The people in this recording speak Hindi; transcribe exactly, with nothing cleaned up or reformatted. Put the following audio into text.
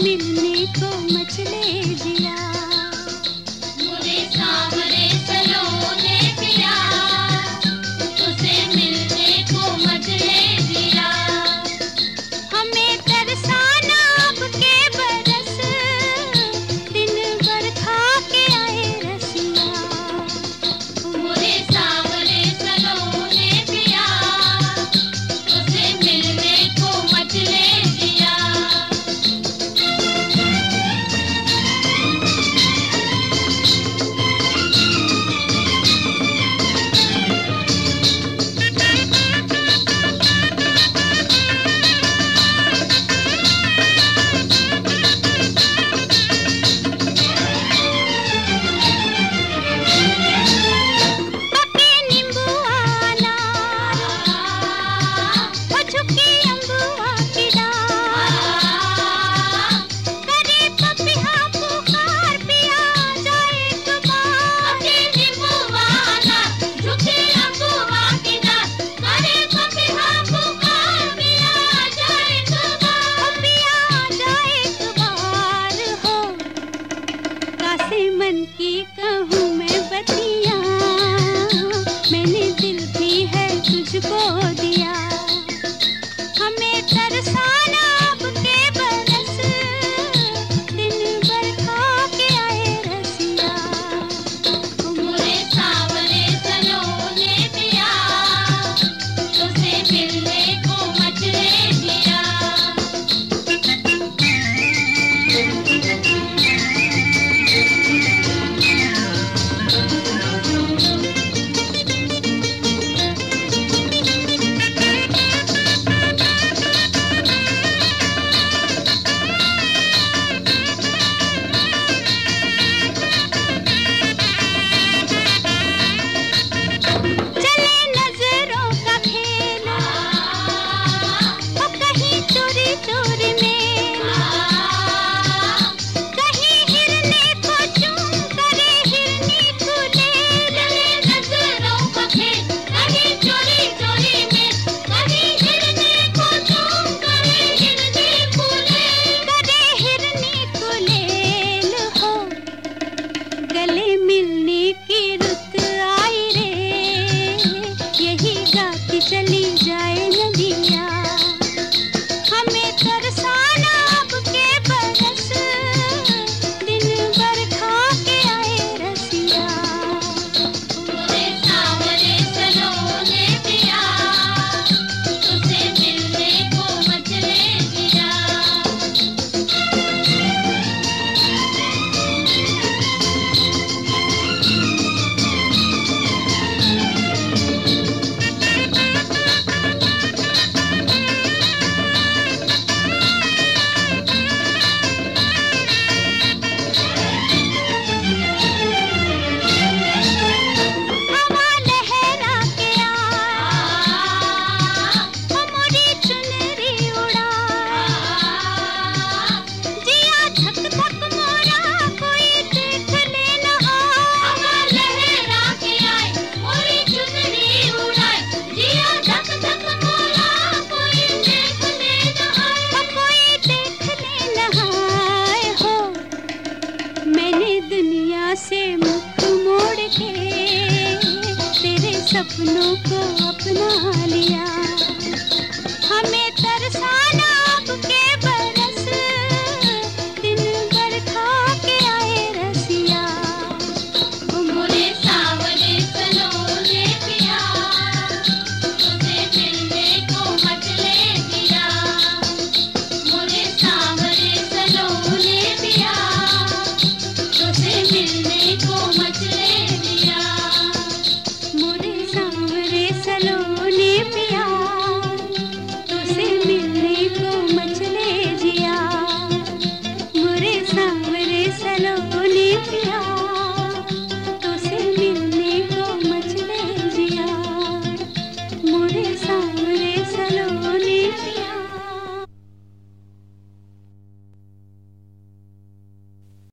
मिलने को मचले जिया। मोरे सांवरे सलोने पिया, तुझसे मिलने को मचले जिया। हमें तरसाना अब के बरस, दिन भर खा के आए रसिया। मोरे सांवरे सलोने पिया, तुझसे मिलने को मचले जिया। मन की कहूँ मैं बतिया, मैंने दिल भी है तुझको दिया। हमें तरसाना अब के बरस, दिन भर खा के आए रसिया। मोरे सांवरे सलोने पिया, तुझसे मिलने को मचले जिया। गले मिलने की रुत आई रे, यही गाती चली जाए नदिया। हमें तरसाना अब के बरस, दिन भर खा के आए रसिया। मोरे सांवरे सलोने पिया, तुझसे मिलने को मचले जिया। दुनिया से मुख मोड़ के तेरे सपनों को अपना लिया। हमें तरसाना